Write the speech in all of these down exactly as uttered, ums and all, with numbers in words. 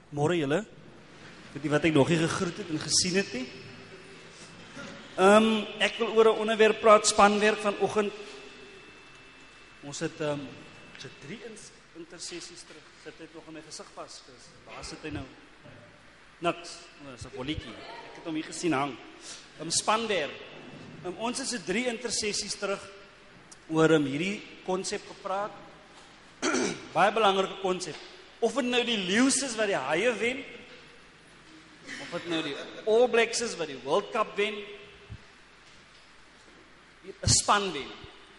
Môre julle, vir die wat ek nog nie gegroet het en gesien het nie. Um, ek wil oor 'n onderwerp praat, spanwerk vanoggend. Ons het um, so drie intersessies terug. Sit dit nog in my gesig vas, Chris? Waar sit hy nou? Niks, dis 'n bolletjie. Ek het hom hier gesien hang. Um, spanwerk. Um, ons het so drie intersessies terug oor um, hierdie konsep gepraat. Baie belangrike konsep. Of het nou die Leeu's is wat die haie wen, of het nou die All Blacks is wat die World Cup wen, 'n span wen.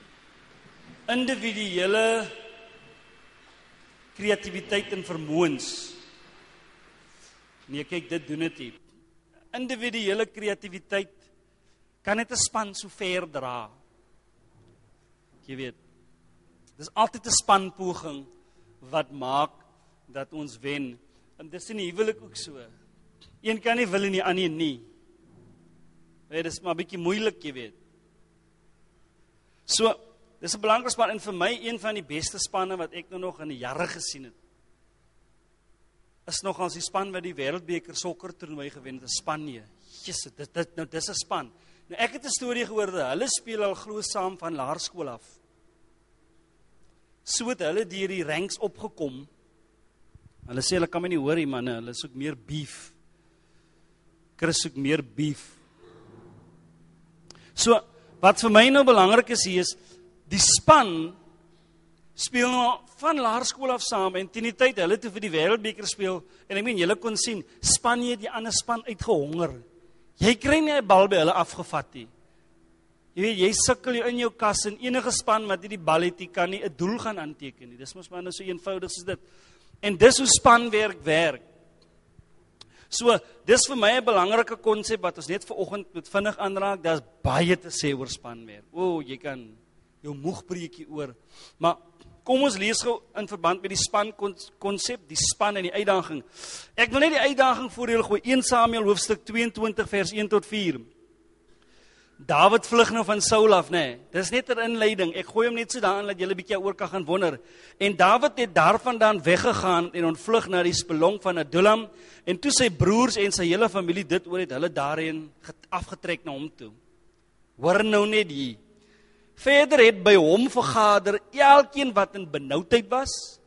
Individuele kreatiwiteit en vermoëns. Nee, kyk, dit doen dit nie. Individuele kreatiwiteit kan net 'n span so ver dra. Jy weet, dis altyd 'n spanpoging wat maak dat ons wen. En dis in die huwelik ook so. Een kan nie wil en die ander nie. Dit is maar 'n bietjie moeilik, jy weet. So, dis 'n belangrike span en vir my een van die beste spanne wat ek nou nog in die jare gesien het. Is nog as die span wat die Wêreldbeker sokker toernooi gewen het, Spanje. Jesus, dit dit nou dis 'n span. Nou ek het 'n storie gehoor dat hulle speel al glo saam van laerskool af. So het hulle deur die ranks opgekom. Hulle sê hulle kan my nie hoor nie, manne, hulle soek meer beef. Chris soek meer beef. So, wat vir my nou belangrik is hier is, die span speel nou van laerskool af saam, en teen die tyd hulle toe vir die Wêreldbeker speel, en ek meen, julle kon sien, Spanje het die ander span uitgehonger. Jy kry nie 'n bal by hulle afgevat nie. Jy weet, jy sukkel jy in jou kas, en enige span wat die bal het, die kan nie 'n doel gaan aanteken nie. Dis mos maar nou so eenvoudig soos dit. En dis hoe spanwerk werk. So, dis vir my 'n belangrike konsep wat ons net vanoggend moet vinnig aanraak. Daar's baie te sê oor spanwerk. O, oh, jy kan jou moeg breekie oor. Maar kom ons lees gou in verband met die span konsep, die span en die uitdaging. Ek wil net die uitdaging voor julle gooi. Eerste Samuel hoofstuk tweeëntwintig vers een tot vier. Dawid vlug nou van Saul af, nê. Nee. Dis net 'n inleiding. Ek gooi hom net so daarin dat julle 'n bietjie oor kan gaan wonder. En Dawid het daarvandaan weggegaan en ontvlug na die spelong van Adullam, en toe sy broers en sy hele familie dit oor het, hulle daarheen afgetrek na hom toe. Hoor nou net hier. Verder het by hom vergader elkeen wat in benoudheid was,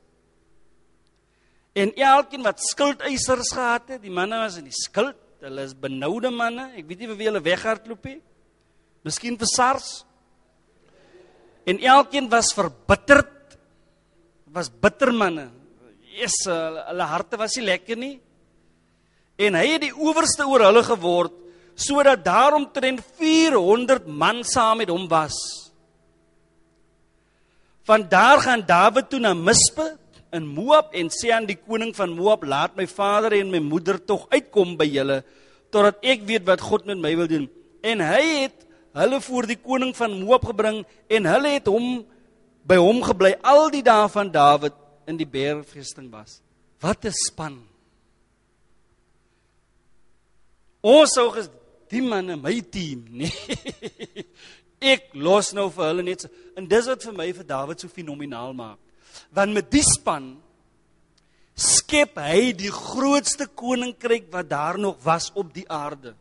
en elkeen wat skuldeisers gehad het. Die manne was in die skuld, hulle is benoude manne. Ek weet nie vir wie hulle weghardloop het. Miskien vir SARS. En elkeen was verbitterd. Was bitter manne. Yes, hulle harte was nie lekker nie. En hy het die owerste oor hulle geword, sodat daaromtrent vierhonderd man saam met hom was. Vandaar gaan Dawid toe na Mispe in Moab en sê aan die koning van Moab, laat my vader en my moeder tog uitkom by julle, totdat ek weet wat God met my wil doen. En hy het hulle voor die koning van Moab gebring, en hulle het hom by hom gebly al die dae van Dawid in die bergvesting was. Wat 'n span. Ons sou ges die manne my team, nee. Ek los nou vir hulle net so. En dis wat vir my vir Dawid so fenomenaal maak. Want met die span skep hy die grootste koninkryk wat daar nog was op die aarde.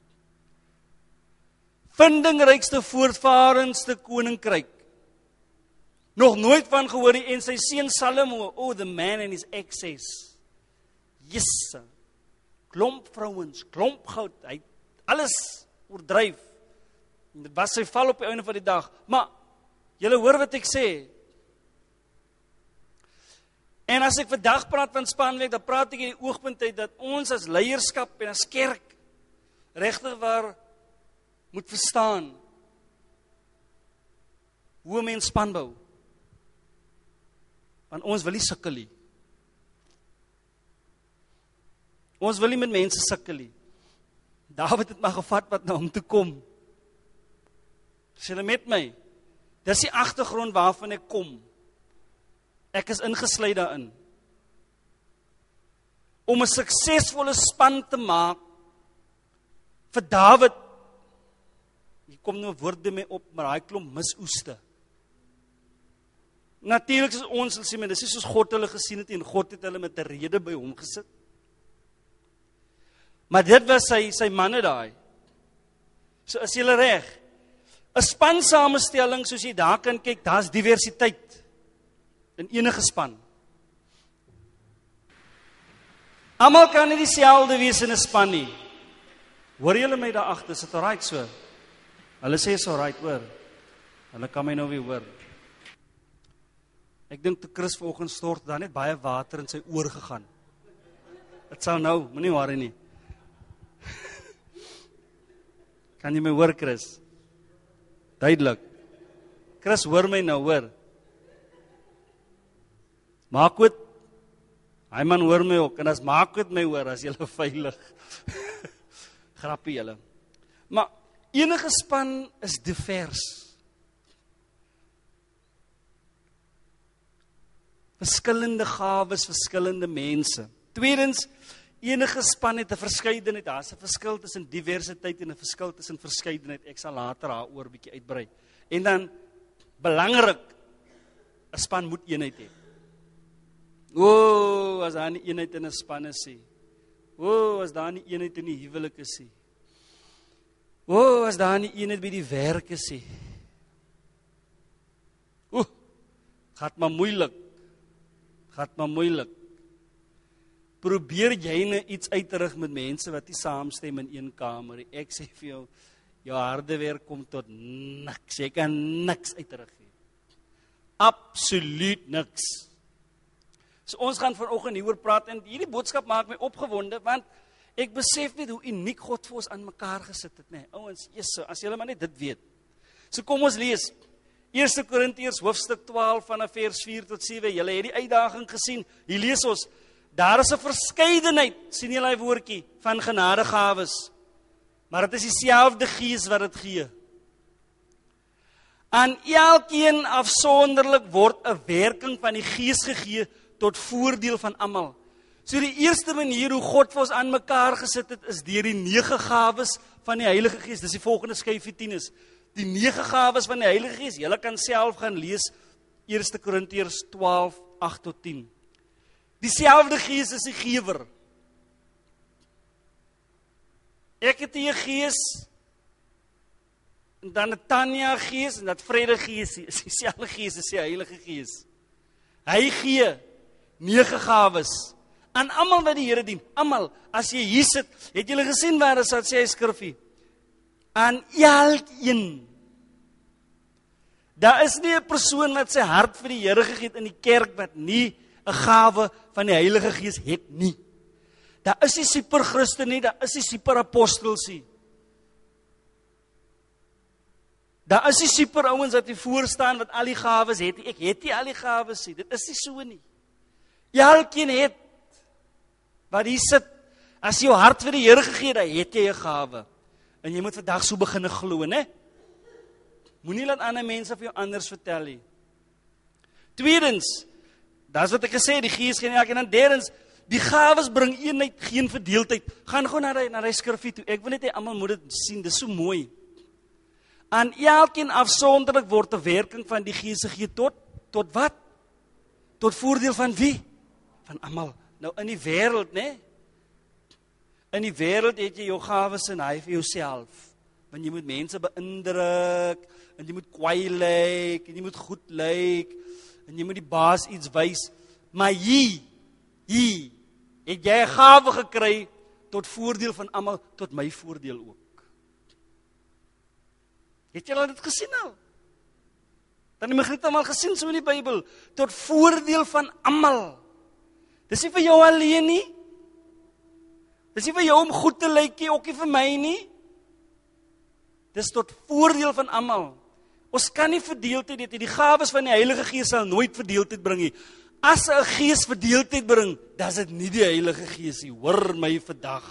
Vindingrykste, voortvarendste koninkryk. Nog nooit van gehoor nie, en sy seun Salomo, oh, the man and his excess. Yes, klomp vrouens, klomp goud, hy het alles oordryf. Dit was sy val op die einde van die dag. Maar, julle hoor wat ek sê. En as ek vandag praat van spanwerk, dan praat ek in die oogpunt uit dat ons as leierskap en as kerk regtig waar moet verstaan hoe 'n mens span bou. Want ons wil nie sukkel nie. Ons wil nie met mense sukkel nie. Dawid het maar gevat wat na hom toe kom. Sê hulle met my, dis die agtergrond waarvan ek kom. Ek is ingesluit daarin. Om 'n suksesvolle span te maak vir Dawid. Hier kom nou woorde mee op, maar hy klomp misoeste. Natuurlik is ons sal sê, maar dis nie soos God hulle gesien het en God het hulle met 'n rede by hom gesit. Maar dit was sy, sy manne daai. So is julle reg. 'n Span samestelling, soos jy daar kan kyk, daar's diversiteit in enige span. Almal kan nie dieselfde wees in 'n span nie. Hoor julle my daar agter, is dit alright so? Hulle sê is alright, hoor. Hulle kan my nou weer hoor. Ek dink toe Chris vanoggend stort, daar net baie water in sy oor gegaan. Dit sal nou, moenie worry nie. Kan jy my hoor, Chris? Duidelik. Chris, hoor my nou, hoor. Maakwoord, hy man hoor my ook, en as Maakwoord my hoor, as jylle veilig. Grappie jylle. Maar enige span is divers. Verskillende gawes, verskillende mense. Tweedens, enige span het 'n verskeidenheid. Daar's 'n verskil tussen diversiteit en 'n verskil tussen verskeidenheid. Ek sal later daaroor bietjie uitbrei. En dan belangrik, 'n span moet eenheid hê. O, as daar nie eenheid in 'n span is nie. O, as daar nie eenheid in die huwelik is nie. O, as daar nie eenheid by die werk is nie. O, gaat maar moeilik. Gaat maar moeilik. Probeer jy nou iets uit te rig met mense wat nie saamstem in een kamer. Ek sê vir jou, jou harde werk kom tot niks. Jy kan niks uit te rig nie. Absoluut niks. So ons gaan vanoggend hieroor praat en hierdie boodskap maak my opgewonde want ek besef net hoe uniek God vir ons aan mekaar gesit het, nê. Ouens, Jesus, as julle maar net dit weet. So kom ons lees Eerste Korintiërs hoofstuk twaalf vanaf vers vier tot sewe. Julle het die uitdaging gesien. Hier lees ons: daar is 'n verskeidenheid, sien julle hy woordjie, van genadegawes. Maar dit is dieselfde Gees wat dit gee. Aan elkeen afsonderlik word 'n werking van die Gees gegee tot voordeel van almal. So die eerste manier hoe God vir ons aan mekaar gesit het, is deur die nege gawes van die Heilige Gees. Dis die volgende skyfie tien is. Die nege gawes van die Heilige Gees. Julle kan self gaan lees Eerste Korintiërs twaalf, agt tot tien. Dieselfde Gees is die gewer. Ek het die Gees, en dan het Tanya Gees, en dat Vrede Gees, is dieselfde Gees, is die Heilige Gees. Hy gee nege gawes aan almal wat die Here dien. Almal, as jy hier sit, het julle gesien waar is dat sê hy skrifgie? Aan elkeen. Daar is nie 'n persoon wat sy hart vir die Here gegee het in die kerk wat nie 'n gawe van die Heilige Gees het nie. Daar is nie super Christen nie, daar is nie super apostels nie. Daar is nie super ouens wat hier voor staan wat al die gawes het nie. Ek het nie al die gawes nie. Dit is nie so nie. Elkeen het wat hier sit, as jy jou hart vir die Here gegee het, dan het jy 'n gawe. En jy moet vandag so begin glo, né? Moenie laat ander mense vir jou anders vertel nie. Tweedens, dis wat ek gesê het, die Gees gee elkeen. En derdens, die gawes bring eenheid, geen verdeeldheid. Gaan gou na die na die skrifgie toe. Ek wil net hê almal moet dit sien. Dis so mooi. Aan elkeen afsonderlik word 'n werking van die Gees gegee tot tot wat? Tot voordeel van wie? Van almal. Nou in die wêreld, né? In die wêreld het jy jou gawes en hy vir jouself. Want jy moet mense beïndruk, en jy moet kwaai lyk, en jy moet goed lyk, en jy moet die baas iets wys. Maar hier, hier, het jy 'n gawe gekry tot voordeel van almal, tot my voordeel ook. Het jy al dit gesien nou? Dan die Magriet almal gesien so in die Bybel, tot voordeel van almal. Dis nie vir jou alleen nie. Dis nie vir jou om goed te lyk nie, ook nie vir my nie. Dis tot voordeel van almal. Ons kan nie verdeeldheid hê. Die gawes van die Heilige Gees sal nooit verdeeldheid bring nie. As 'n gees verdeeldheid bring, dan is dit nie die Heilige Gees nie. Hoor my vandag.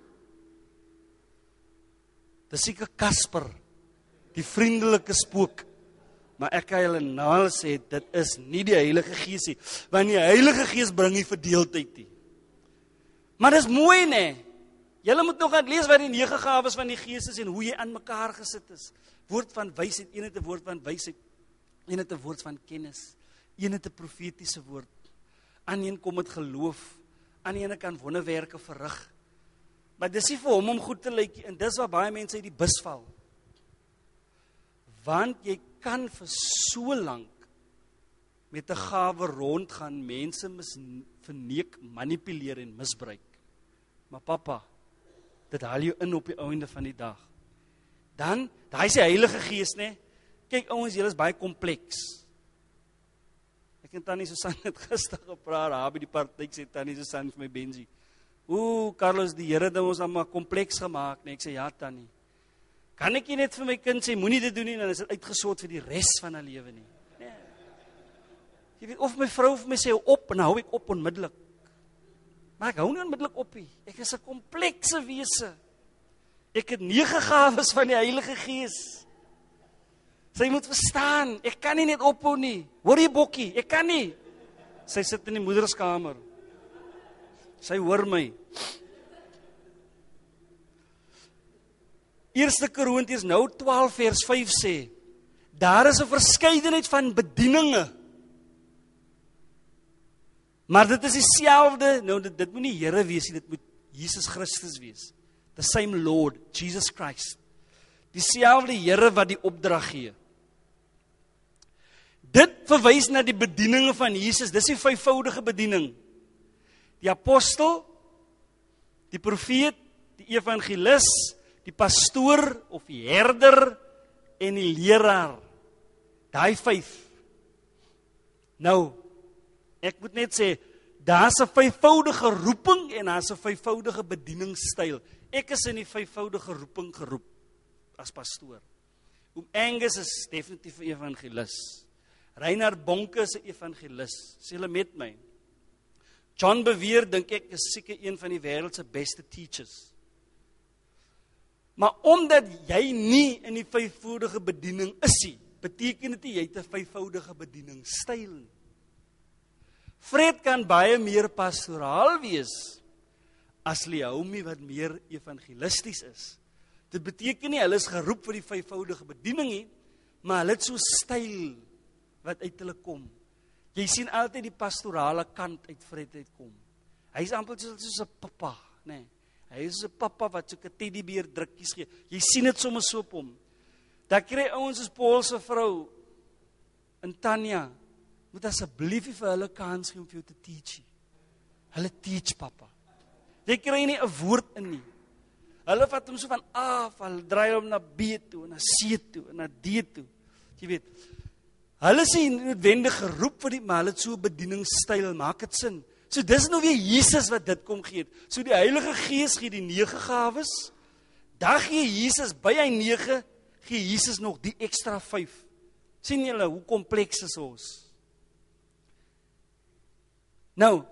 Dis seker Kasper, die vriendelike spook. Maar ek kan julle nou sê, dit is nie die Heilige Gees nie. Want die Heilige Gees bring nie verdeeldheid nie. Maar dis mooi, né? Julle moet nog gaan lees wat die nege gawes van die Gees is en hoe jy aan mekaar gesit is. Woord van wysheid, een het 'n woord van wysheid, een het 'n woord van kennis, een het 'n profetiese woord. Aan een kom met geloof, aan een kan wonderwerke verrig. Maar dis nie vir hom om goed te lyk, en dis waar baie mense uit die bus val. Want jy kan vir so lank met 'n gawe rondgaan, mense mis, verneek, manipuleer en misbruik. Maar pappa, dit haal jou in op die einde van die dag. Dan, daai is die Heilige Gees, né? Kyk ouens, julle is baie kompleks. Ek en Tannie Susan het gister gepraat, daar by die partytjie sê Tannie Susan vir my Benji. Ooh, Carlos, die Here het ons almal kompleks gemaak, nee, ek sê ja Tannie. Kan ek nie net vir my kind sê moenie dit doen nie, dan is dit uitgesort vir die res van haar lewe nie. Nee. Jy weet, of my vrou vir my sê op, en dan hou ek op onmiddellik. Maar ek hou nie onmiddellik op nie. Ek is 'n komplekse wese. Ek het nege gawes van die Heilige Gees. Sy moet verstaan, ek kan nie net ophou nie. Hoor jy bokkie, ek kan nie. Sy sit in die moederskamer. Sy hoor my. Eerste Korintiërs nou twaalf vers vyf sê, daar is 'n verskeidenheid van bedieninge. Maar dit is dieselfde, nou dit, dit moet nie Here wees nie, dit moet Jesus Christus wees. The same Lord, Jesus Christ. Dieselfde Here wat die opdrag gee. Dit verwys na die bedieninge van Jesus, dis die vyfvoudige bediening. Die apostel, die profeet, die evangelis, die pastoor of die herder en die leraar. Daai vyf. Nou, ek moet net sê, daar's 'n vyfvoudige roeping en daar's 'n vyfvoudige bedieningsstyl. Ek is in die vyfvoudige roeping geroep as pastoor. Oom Angus is definitief 'n evangelis. Reinhard Bonke is 'n evangelis. Sê hulle met my. John Bevere dink ek is seker een van die wêreld se beste teachers. Maar omdat jy nie in die vyfvoudige bediening is nie, beteken dit nie jy het 'n vyfvoudige bedieningsstyl nie. Fred kan baie meer pastoraal wees as Leomi wat meer evangelisties is. Dit beteken nie hulle is geroep vir die vyfvoudige bediening nie, maar hulle het so styl wat uit hulle kom. Jy sien altyd die pastorale kant uit Fred uitkom. Hy is amper soos 'n pappa, nê. Nee. Hy is 'n pappa wat so 'n teddybeer drukkies gee. Jy sien dit sommer so op hom. Dan kry ouens soos Paul se vrou en Tanya, moet asseblief vir hulle kans gee om vir jou te teach. Hulle teach pappa. Jy kry nie 'n woord in nie. Hulle vat hom so van A af, hulle draai hom na B toe, na C toe, en na D toe. Jy weet, hulle sê noodwendig geroep vir die, maar hulle het so 'n bedieningsstyl, maak dit sin. So dis nou weer Jesus wat dit kom gee. So die Heilige Gees gee die nege gawes, dan gee Jesus by hy nege, gee Jesus nog die ekstra vyf. Sien julle hoe kompleks is ons? Nou,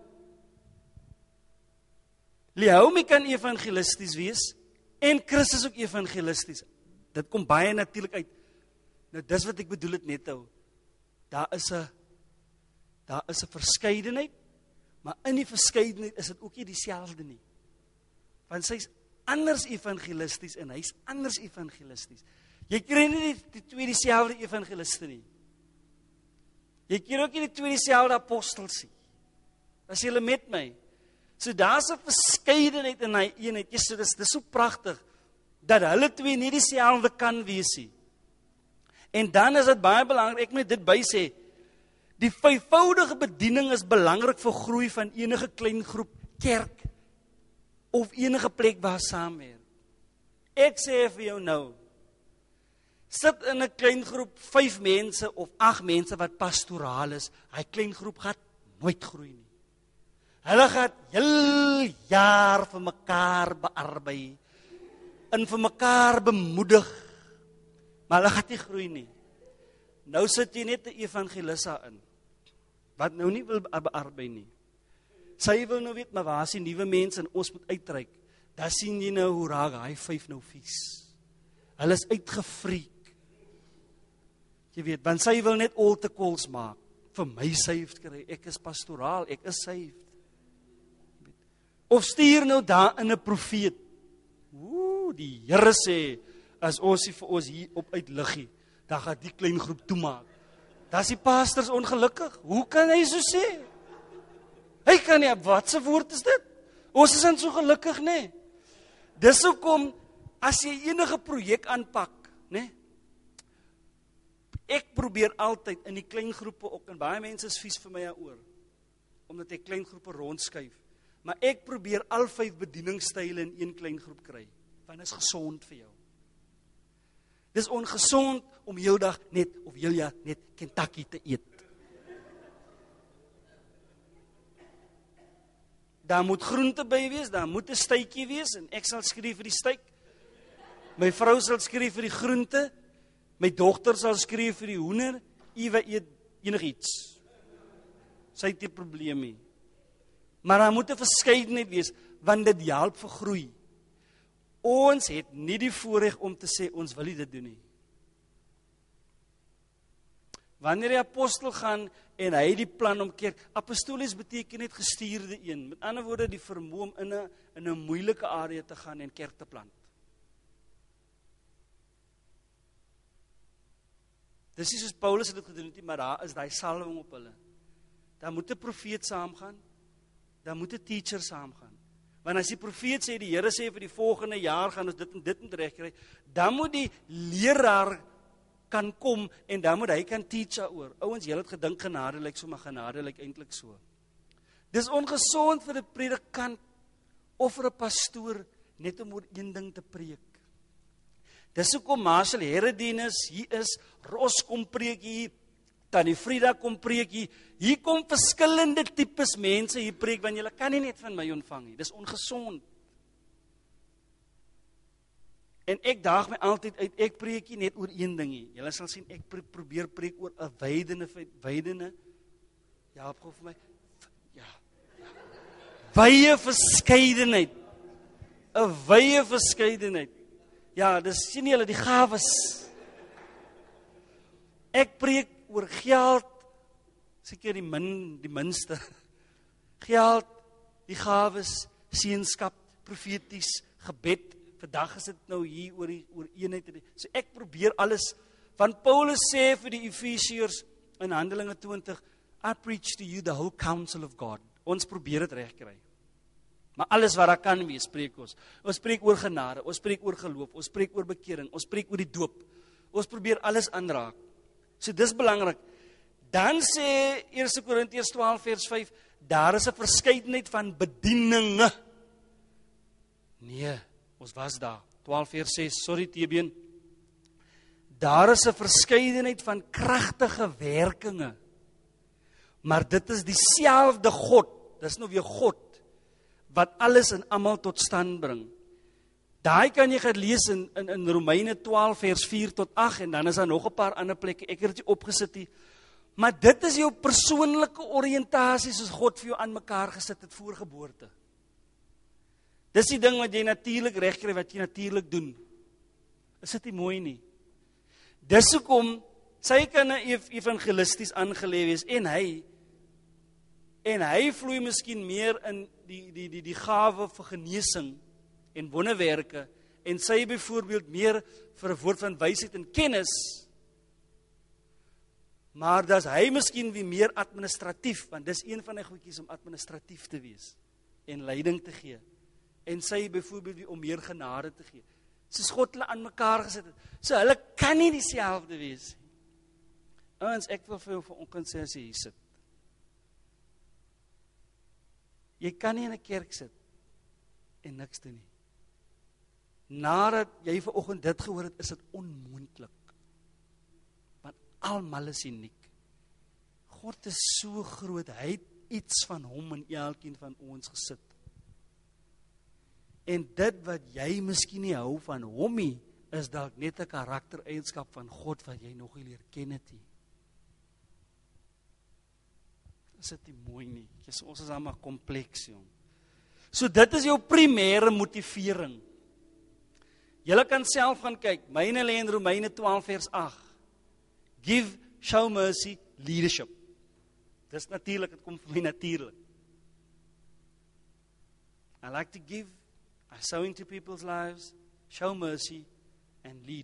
Leomi kan evangelisties wees, en Christus ook evangelisties. Dit kom baie natuurlik uit. Nou dis wat ek bedoel het net nou. Daar is 'n daar is 'n verskeidenheid, maar in die verskeidenheid is dit ook nie dieselfde nie. Want sy's anders evangelisties en hy's anders evangelisties. Jy kry nie die, die twee dieselfde evangeliste nie. Jy kry ook nie die twee dieselfde apostels nie. As julle met my. So daar's 'n verskeidenheid in hy eenheid. Jy sê dis dis so pragtig dat hulle twee nie dieselfde kan wees nie. En dan is dit baie belangrik, ek moet dit bysê, die vyfvoudige bediening is belangrik vir groei van enige klein groep, kerk, of enige plek waar saamwerk. Ek sê vir jou nou, sit in 'n klein groep, vyf mense of agt mense wat pastoraal is, hy klein groep gaan nooit groei nie. Hulle gaan heel jaar vir mekaar bearbei, en vir mekaar bemoedig, maar hulle gaan nie groei nie. Nou sit jy net 'n evangelissa in, wat nou nie wil bearbei nie. Sy wil nou weet, maar waar is die nuwe mense en ons moet uitreik. Daar sien jy nou hoe raak hy vyf nou vies. Hulle is uitgefreek. Jy weet, want sy wil net altar calls maak. Vir my saved kry, ek is pastoraal, ek is saved. Of stuur nou daar in 'n profeet. Ooh, die Here sê, as ons vir ons hier op uitliggie, dan gaan die klein groep toemaak. Dan is die pastors ongelukkig. Hoe kan hy so sê? Hy kan nie, wat se woord is dit? Ons is dan so gelukkig, nee. Dis hoekom as jy enige projek aanpak, né? Ek probeer altyd in die klein groepe ook, en baie mense is vies vir my daaroor, omdat ek klein groepe rondskuif. Maar ek probeer al vyf bedieningsstyle in een klein groep kry, want dit is gesond vir jou. Dis ongesond om heel dag net, of heel jaar net Kentucky te eet. Daar moet groente by wees, daar moet 'n stytjie wees, en ek sal skree vir die styk. My vrou sal skree vir die groente, my dogter sal skree vir die hoender, Eva eet enigiets. Sy het nie probleem nie. Maar daar moet 'n verskeidenheid wees, want dit help vir groei. Ons het nie die voorreg om te sê, ons wil nie dit doen nie. Wanneer die apostel gaan, en hy die plan omkeer, apostolies beteken net gestuurde een, met ander woorde die vermoë om in 'n in 'n moeilike area te gaan en kerk te plant. Dis nie soos Paulus het dit gedoen het nie, maar daar is daai salwing op hulle. Daar moet 'n profeet saamgaan, daar moet 'n teacher saamgaan. Want as die profeet sê, die Here sê vir die volgende jaar gaan ons dit en dit en reg kry, dan moet die leraar kan kom en dan moet hy kan teach oor. Ouens, julle het gedink genade lyk so, maar genade lyk eintlik so. Dis ongesond vir 'n predikant of vir 'n pastoor net om oor een ding te preek. Dis hoekom Marshall Heredienis hier is, Ros kom preek hier, Tannie Frida kom preek hier. Hier kom verskillende tipes mense hier preek, want julle kan nie net van my ontvang nie. Dis ongesond. En ek daag my altyd uit, ek preek nie net oor een ding nie. Julle sal sien, ek probeer preek oor 'n wydende, wydende, ja, gou vir my, ja, ja. Wye verskeidenheid. 'n Wye verskeidenheid. Ja, dis sien julle die gawes. Ek preek oor geld, seker die min, die minste. Geld, die gawes, seënskap, profeties, gebed. Vandag is dit nou hier oor die oor eenheid. So ek probeer alles, want Paulus sê vir die Efesiërs in Handelinge twintig, I preach to you the whole counsel of God. Ons probeer dit reg kry. Maar alles wat daar kan wees, spreek ons. Ons spreek oor genade, ons spreek oor geloof, ons spreek oor bekering, ons spreek oor die doop. Ons probeer alles aanraak. So dis belangrik. Dan sê Eerste Korintiërs twaalf vers vyf, daar is 'n verskeidenheid van bedieninge. Nee, ons was daar. twaalf vers ses, sorry Tebeen. Daar is 'n verskeidenheid van kragtige werkinge. Maar dit is dieselfde God, dis nou weer God, wat alles en almal tot stand bring. Daai kan jy gaan lees in, in, in Romeine twaalf vers vier tot agt, en dan is daar nog 'n paar ander plekke, ek het dit opgesit hier. Maar dit is jou persoonlike oriëntasie, soos God vir jou aan mekaar gesit het voor geboorte. Dis die ding wat jy natuurlik regkry, wat jy natuurlik doen. Is dit nie mooi nie? Dis hoekom, sy kan 'n evangelisties aangelê wees, en hy, en hy vloei miskien meer in die, die, die, die gawe vir genesing, en wonderwerke, en sy byvoorbeeld meer vir 'n woord van wysheid en kennis, maar dis hy miskien wie meer administratief, want dis een van die goedjies om administratief te wees, en leiding te gee, en sy byvoorbeeld wie om meer genade te gee, soos God hulle aan mekaar gesit het, so hulle kan nie dieselfde wees. Ouens, ek wil vir jou vanoggend sê as jy hier sit, jy kan nie in 'n kerk sit, en niks doen nie. Nadat jy vanoggend dit gehoor het, is dit onmoontlik. Want almal is uniek. God is so groot, hy het iets van hom in elkeen van ons gesit. En dit wat jy miskien nie hou van hom nie, is dalk net 'n karaktereienskap van God wat jy nog nie leer ken het nie. Is dit nie mooi nie? Yes, ons is allemaal kompleks, jong. So dit is jou primêre motivering. Julle kan self gaan kyk, myne lê in Romeine twaalf vers agt. Give, show mercy, leadership. Dis natuurlik, dit kom vir my natuurlik. I like to give, I sow into people's lives, show mercy and lead.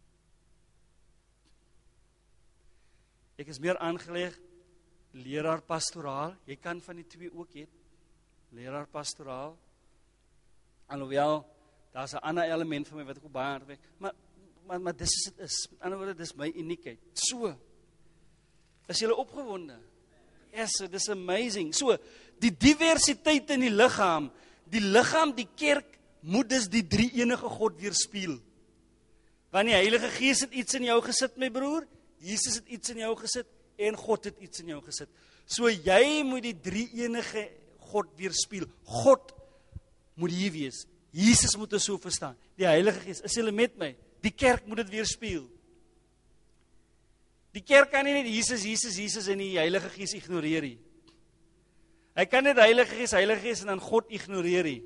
Ek is meer aangeleg leraar pastoraal, jy kan van die twee ook hê. Leraar pastoraal. Alhoewel daar's 'n ander element van my wat ek op baie hard werk. Maar maar maar dis is dit is. Met ander woorde, dis my uniekheid. So. Is julle opgewonde? Yes, dis amazing. So, die diversiteit in die liggaam, die liggaam, die kerk moet dus die drie enige God weerspieël. Want die Heilige Gees het iets in jou gesit, my broer. Jesus het iets in jou gesit en God het iets in jou gesit. So jy moet die drie enige God weerspieël. God moet hier wees. Jesus moet dit so verstaan. Die Heilige Gees, is julle met my? Die kerk moet dit weerspieël. Die kerk kan nie net Jesus, Jesus, Jesus en die Heilige Gees ignoreer nie. Hy kan net Heilige Gees, Heilige Gees en dan God ignoreer nie.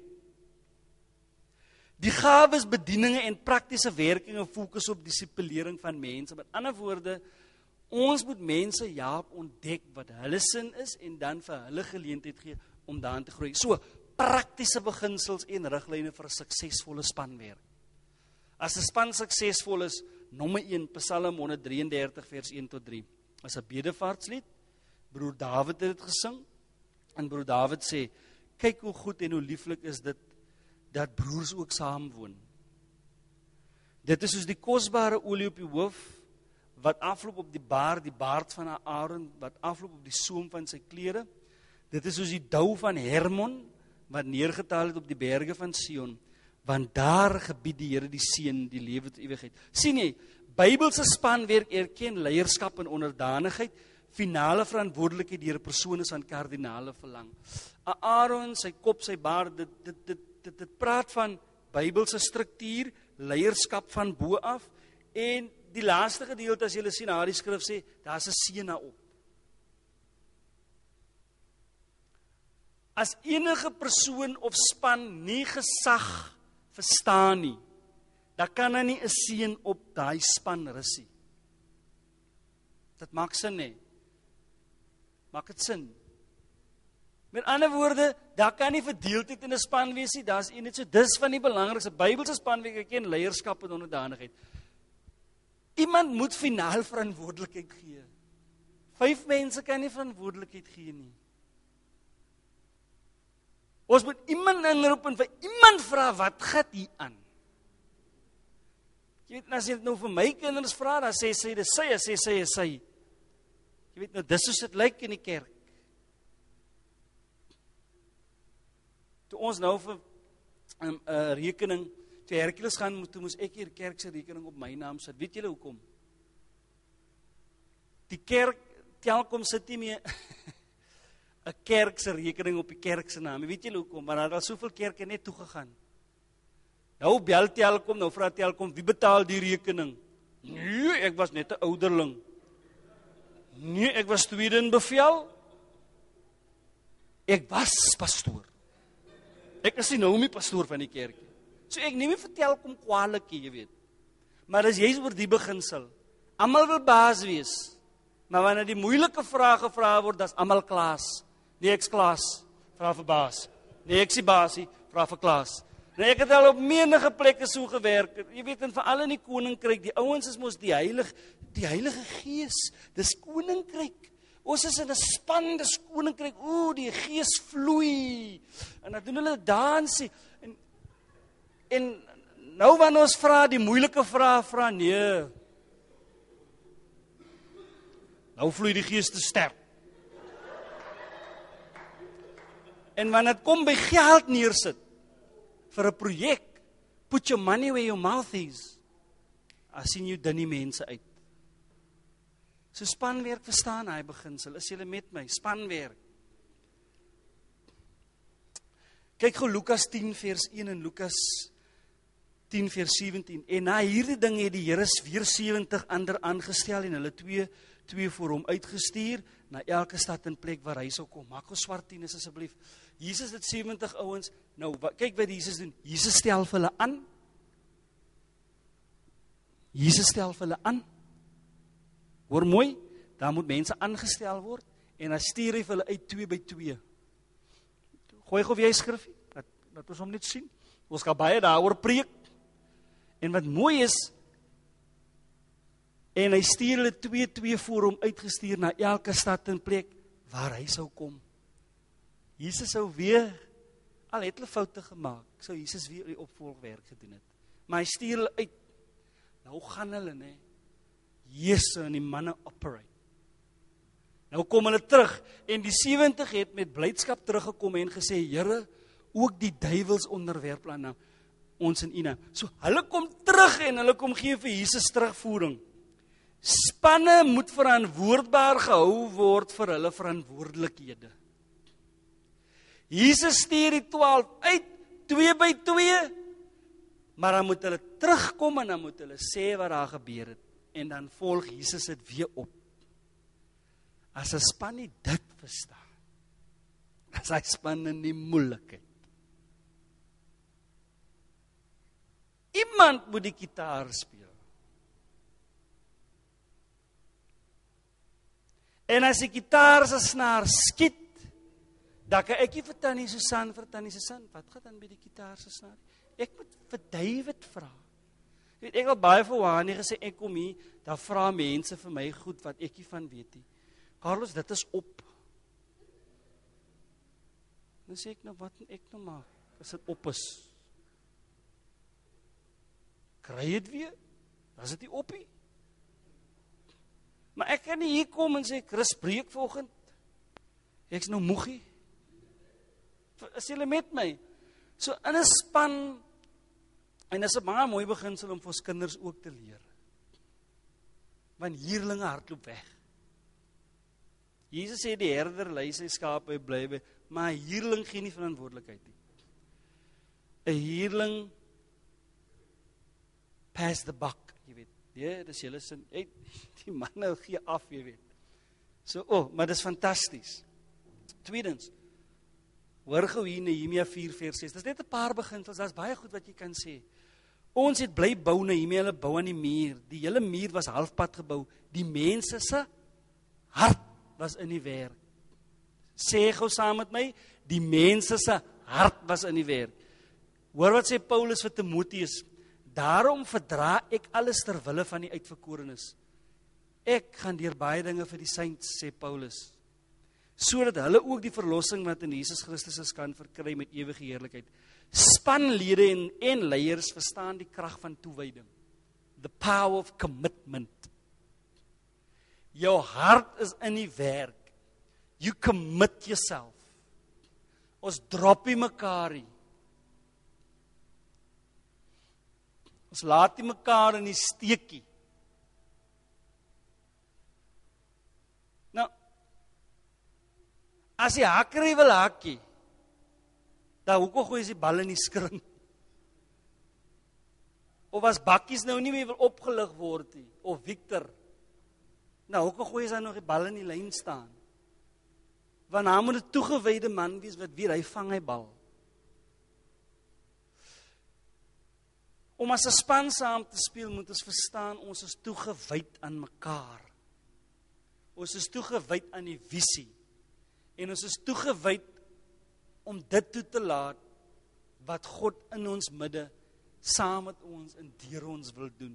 Die gawes, bedieninge en praktiese werkinge fokus op dissipelering van mense. Met ander woorde, ons moet mense help ontdek wat hulle sin is en dan vir hulle geleentheid gee om daarin te groei. So, praktiese beginsels en riglyne vir 'n suksesvolle spanwerk. As 'n span suksesvol is, nommer een, Psalm honderd drie en dertig vers een tot drie. As 'n bedevaartslied, broer Dawid het dit gesing, en broer Dawid sê, kyk hoe goed en hoe lieflik is dit, dat broers ook saamwoon. Dit is soos die kosbare olie op die hoof, wat afloop op die baard, die baard van Aaron, wat afloop op die soem van sy klere. Dit is soos die dou van Hermon, wat neergetaal het op die berge van Sion, want daar gebied die Here die seën, die lewe tot ewigheid. Sien jy, Bybelse spanwerk erken leierskap en onderdanigheid, finale verantwoordelikheid deur 'n persoon is aan kardinale verlang. Aaron, sy kop, sy baard, dit, dit, dit, dit, dit praat van Bybelse struktuur, leierskap van bo af, en die laaste gedeelte, as julle sien, daar die skrif sê, daar's 'n seën daarop. As enige persoon of span nie gesag verstaan nie, dan kan daar nie 'n seën op daai span rus nie. Dit maak sin nie. Maak dit sin? Met ander woorde, daar kan nie verdeeldheid in 'n span wees nie, daar's een net so, dis van die belangrikste, Bybelse spanwerk erken leierskap en onderdanigheid. Iemand moet finaal verantwoordelikheid gee. Vyf mense kan nie verantwoordelikheid gee nie. Ons moet iemand inroep en vir iemand vra, wat gaan hier aan? Jy weet, as jy dit nou vir my kinders vra, dan sê sy, dis sy, as sê sy, is sy. Jy weet nou, dis soos dit lyk in die kerk. Toe ons nou vir 'n um, uh, rekening, toe Hercules gaan, toe moes ek hier kerk se rekening op my naam sit. Weet julle hoekom? Die kerk, Telkom sit nie meer 'n kerk se rekening op die kerk se naam. Weet julle hoekom? Want daar het al soveel kerke net toegegaan. Nou bel Telkom, nou vra Telkom, wie betaal die rekening? Nee, ek was net 'n ouderling. Nee, ek was tweede in bevel. Ek was pastoor. Ek is nie nou nie pastoor van die kerk. So ek neem nie vir Telkom kwaadlik, jy weet. Maar as jy oor die beginsel, almal wil baas wees. Maar wanneer die moeilike vrae gevra word, dan's almal Klaas. Nee, ek's Klaas, vra vir baas. Nee, ek's die baasie, vra vir Klaas. Nee, ek het al op menige plekke so gewerk. Jy weet, en veral in die koninkryk, die ouens is mos die heilig, die Heilige Gees. Dis koninkryk. Ons is in 'n span, dis koninkryk. Ooh, die Gees vloei. En dan doen hulle dansie. En en nou wanneer ons vra die moeilike vrae vra, nee. Nou vloei die Gees te sterk. En wanneer dit kom by geld neersit vir 'n projek, put your money where your mouth is. As sien jy dan nie mense uit. So spanwerk, verstaan hy beginsel, is julle met my, spanwerk. Kyk gou Lukas tien vers een en Lukas tien vers sewentien. En na hierdie ding het die Here weer sewentig ander aangestel en hulle twee twee voor hom uitgestuur na elke stad en plek waar hy sou kom. Maak gou swart tien asseblief. Jesus het sewentig ouens. Nou, wat, kyk wat Jesus doen. Jesus stel vir hulle aan. Jesus stel vir hulle aan. Hoor mooi, daar moet mense aangestel word en dan stuur hy vir hulle uit twee by twee. Gooi gou jy skrif, dat, dat ons hom net sien. Ons gaan baie daaroor preek. En wat mooi is, en hy stuur hulle twee twee voor hom uitgestuur na elke stad en plek waar hy sou kom. Jesus sou weer Al het hulle foute gemaak, sou Jesus weer die opvolgwerk gedoen het. Maar hy stuur hulle uit. Nou gaan hulle, nê, Jesus en die manne operate. Nou kom hulle terug, en die sewentig het met blydskap teruggekom en gesê, Here, ook die duiwels onderwerp aan ons in U naam. So hulle kom terug en hulle kom gee vir Jesus terugvoering. Spanne moet verantwoordbaar gehou word vir hulle verantwoordelikhede. Jesus stuur die twaalf uit, twee by twee, maar dan moet hulle terugkom en dan moet hulle sê wat daar gebeur het. En dan volg Jesus dit weer op. As 'n span nie dit verstaan, as hy span in die moeilikheid. Iemand moet die gitaar speel. En as die gitaar se snaar skiet, dan kan ek nie vir Tannie Susan, vir Tannie Susan, wat gaan dan by die gitaar se snaar? Ek moet vir David vra. Jy weet, ek al baie vir Wani gesê, ek kom hier, dan vra mense vir my goed, wat ek nie van weet nie. Carlos, dit is op. Dan sê ek nou, wat moet ek nou maak, as dit op is? Kry het weer, dan is dit nie op nie. Maar ek kan nie hier kom en sê, Chris, breek volgend. Ek is nou moegie. Is julle met my? So in 'n span, en dit is 'n baie mooi beginsel om vir ons kinders ook te leer. Want hierlinge hardloop weg. Jesus sê die herder lei sy skape bly by, maar 'n hierling gee nie verantwoordelikheid nie. 'n Hierling pass the buck, jy weet. Ja, dis julle sin. Hey, die manne gee af, jy weet. So, oh, maar dis fantasties. Tweedens, hoor gou hier Nehemia vier vers ses. Dis net 'n paar beginsels, daar's baie goed wat jy kan sê. Ons het bly bou, Nehemia, hulle bou aan die muur. Die hele muur was halfpad gebou. Die mense se hart was in die werk. Sê gou saam met my, die mense se hart was in die werk. Hoor wat sê Paulus vir Timoteus, daarom verdra ek alles ter wille van die uitverkorenes. Ek gaan deur baie dinge vir die saints, sê Paulus, sodat hulle ook die verlossing wat in Jesus Christus is kan verkry met ewige heerlikheid. Spanlede en, en leiers verstaan die krag van toewyding. The power of commitment. Jou hart is in die werk. You commit yourself. Ons drop nie mekaar nie. Ons laat nie mekaar in die steekie. Nou, as jy hakkerie wil hakkie, dan hoekom gooi jy die bal in die skrin? Of as bakkies nou nie meer wil opgelig word nie, of Victor, nou hoekom gooi jy dan nog die bal in die lyn staan? Want hy moet 'n toegewyde man wees wat weer hy vang hy bal. Om as 'n span saam te speel, moet ons verstaan, ons is toegewyd aan mekaar. Ons is toegewyd aan die visie. En ons is toegewyd om dit toe te laat, wat God in ons midde, saam met ons en deur ons wil doen.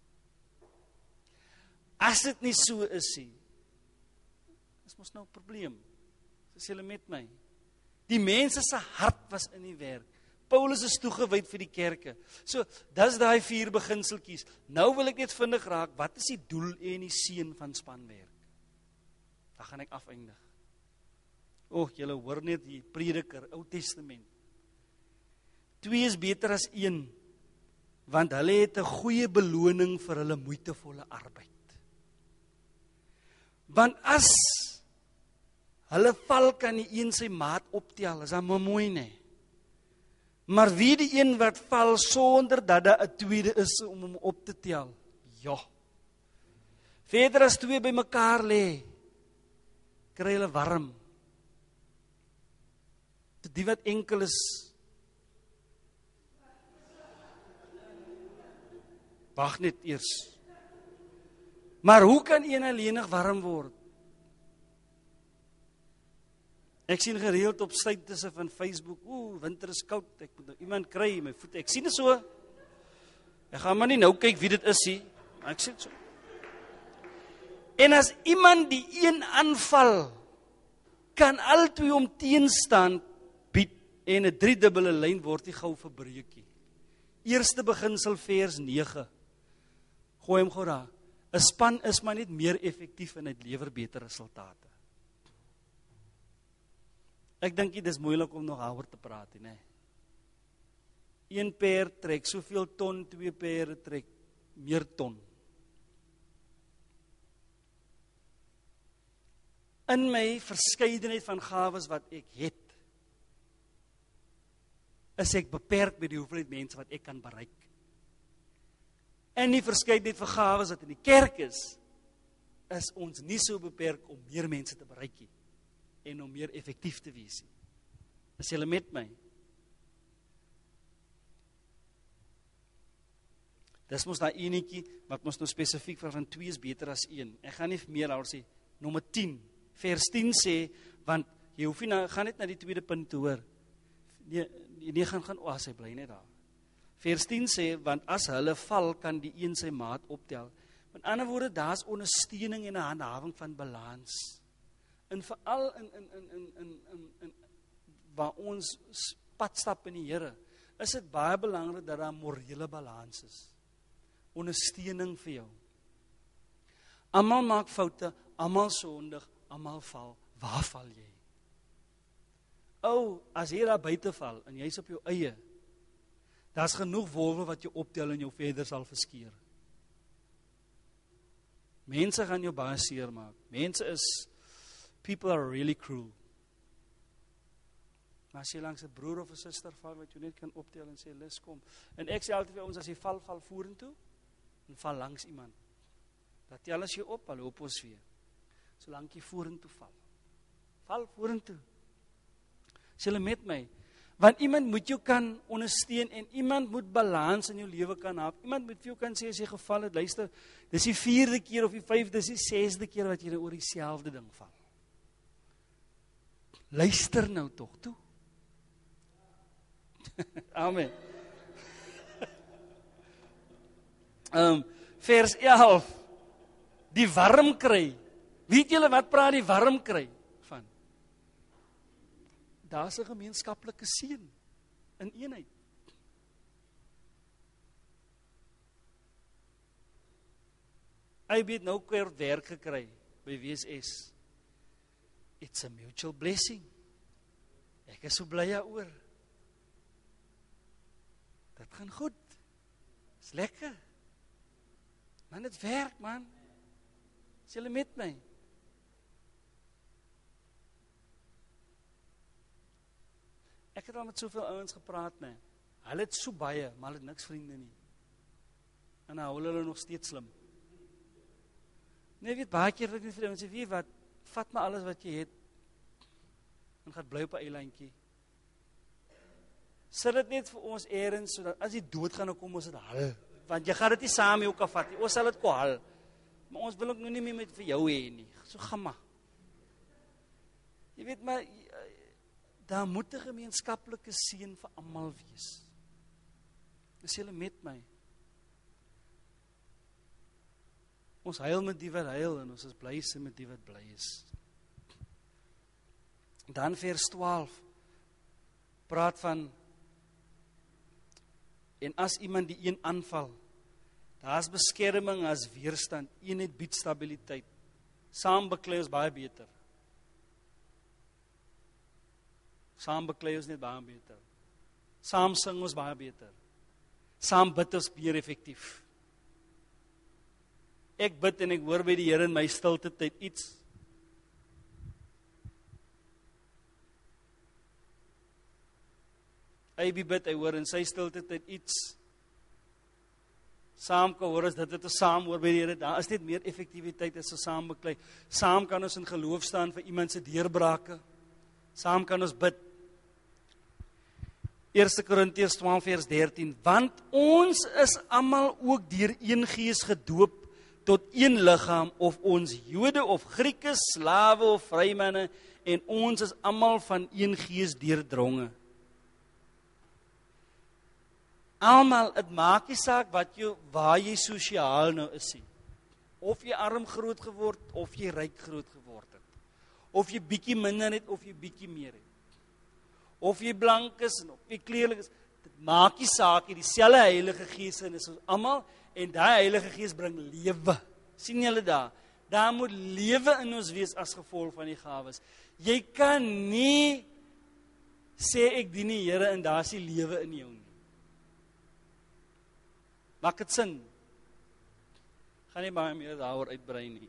As dit nie so is nie, is mos nou 'n probleem. Is julle met my? Die mense se hart was in die werk. Paulus is toegewyd vir die kerke. So, dis daai vier beginseltjies. Nou wil ek net vinnig raak, wat is die doel en die seën van spanwerk? Dan gaan ek afeindig. O, julle hoor net die Prediker, Ou Testament. Twee is beter as een, want hulle het 'n goeie beloning vir hulle moeitevolle arbeid. Want as hulle val, kan die een sy maat optel, is dat mooi nie. Maar wie die een wat val sonder dat daar 'n tweede is om hom op te tel? Ja. Verder as twee by mekaar lê, kry hulle warm. Die wat enkel is, wag net eers. Maar hoe kan een alleenig warm word? Ek sien gereeld op statusse van Facebook, ooh, winter is koud, ek moet nou iemand kry in my voete. Ek sien dit so. Ek gaan maar nie nou kyk wie dit is nie, maar ek sien dit so. En as iemand die een aanval, kan albei om teenstand bied. En 'n driedubbele lyn word nie gou verbreekie. Eerste beginsel vers nege. Gooi hom gou daar. 'n Span is maar net meer effektief en dit lewer beter resultate. Ek dink dit is moeilik om nog daaroor te praat, nee. Een perd trek soveel ton, twee perde trek meer ton. In my verskeidenheid van gawes wat ek het, is ek beperk by die hoeveelheid mense wat ek kan bereik. En die verskeidenheid van gawes wat in die kerk is, is ons nie so beperk om meer mense te bereik nie, en om meer effektief te wees nie. Is julle met my? Dis mos daai enetjie wat ons nou spesifiek vir van twee is beter as een. Ek gaan nie meer daar sê, nommer tien, vers tien sê, want jy hoef nie, na, gaan net na die tweede punt te hoor. Nee, nee gaan, gaan, oh, sy bly net daar. Vers tien sê, want as hulle val, kan die een sy maat optel. Met ander woorde, daar is ondersteuning en 'n handhawing van balans. En veral in, in, in, in, in, in, in waar ons pad stap in die Here, is dit baie belangrik dat daar morele balans is. Ondersteuning vir jou. Almal maak foute, almal sondig, almal val. Waar val jy? O, as jy daar buite val en jy's op jou eie, daar's genoeg wolwe wat jou optel en jou verder sal verskeer. Mense gaan jou baie seer maak. Mense is, people are really cruel. Maar as jy langs 'n broer of 'n suster val, wat jy net kan optel en sê, "Lis, kom." En ek sê altyd vir ons, as jy val, val vorentoe, en val langs iemand. Dat tel as jy op, al hoop ons weer. Solank jy vorentoe val. Val vorentoe. Is julle met my? Want iemand moet jou kan ondersteun en iemand moet balans in jou lewe kan hê. Iemand moet vir jou kan sê as jy geval het, luister, dis die vierde keer of die vyfde, dis die sesde keer wat jy oor dieselfde ding val. Luister nou tog toe. Amen. Um, vers elf. Die warm kry. Weet julle wat praat die warm kry van? Daar's 'n gemeenskaplike seën in eenheid. Hy het nou keer werk gekry by W S S. It's a mutual blessing. Ek is so bly daaroor. Dit gaan goed. Dis lekker. Man, dit werk, man. Is julle met my? Ek het al met soveel ouens gepraat, nee. Hulle het so baie, maar hulle het niks vriende nie. En nou hou hulle nog steeds slim. Nee, weet, baie keer dat ek nie vir ouens sê, weet wat, vat maar alles wat jy het, en gaan bly op 'n eilandjie. Sit dit net vir ons eerens, sodat as die dood gaan, dan kom ons dit hal. Want jy gaan dit nie saam met jou kan vat nie, ons sal dit kon hal. Maar ons wil ook nou nie meer met vir jou hê nie. So gaan maar. Jy weet maar, daar moet 'n gemeenskaplike seën vir almal wees. Is julle met my? Ons huil met die wat huil en ons is bly met die wat bly is. Dan vers twaalf praat van en as iemand die een aanval, daar's beskerming as weerstand, eenheid bied stabiliteit. Saam beklei ons baie beter. Saam beklei ons net baie beter. Saam sing ons baie beter. Saam bid ons meer effektief. Ek bid en ek hoor by die Here in my stilte tyd iets. Hy bid, hy hoor in sy stilte tyd iets. Saam kan hoor as dit het ons saam hoor by die Here. Daar is net meer effektiwiteit as ons saam beklei. Saam kan ons in geloof staan vir iemand se deurbrake. Saam kan ons bid. Eerste Korintiërs twaalf vers dertien, want ons is almal ook deur een Gees gedoop tot een liggaam, of ons Jode of Grieke, slawe of vrymanne, en ons is almal van een Gees deurdronge. Almal, het maak nie saak wat jy, waar jy sosiaal nou is nie. Of jy arm groot geword, of jy ryk groot geword het. Of jy bietjie minder het, of jy bietjie meer het. of jy blank is, en of jy kleurlik is, dit maak nie saak nie, dieselfde Heilige Gees in is ons almal, en daai Heilige Gees bring lewe. Sien julle daar? Daar moet lewe in ons wees as gevolg van die gawes. Jy kan nie sê ek dien die Here en daar is die lewe in jou nie. Maak dit sin? Gaan nie baie meer daaroor uitbrei nie.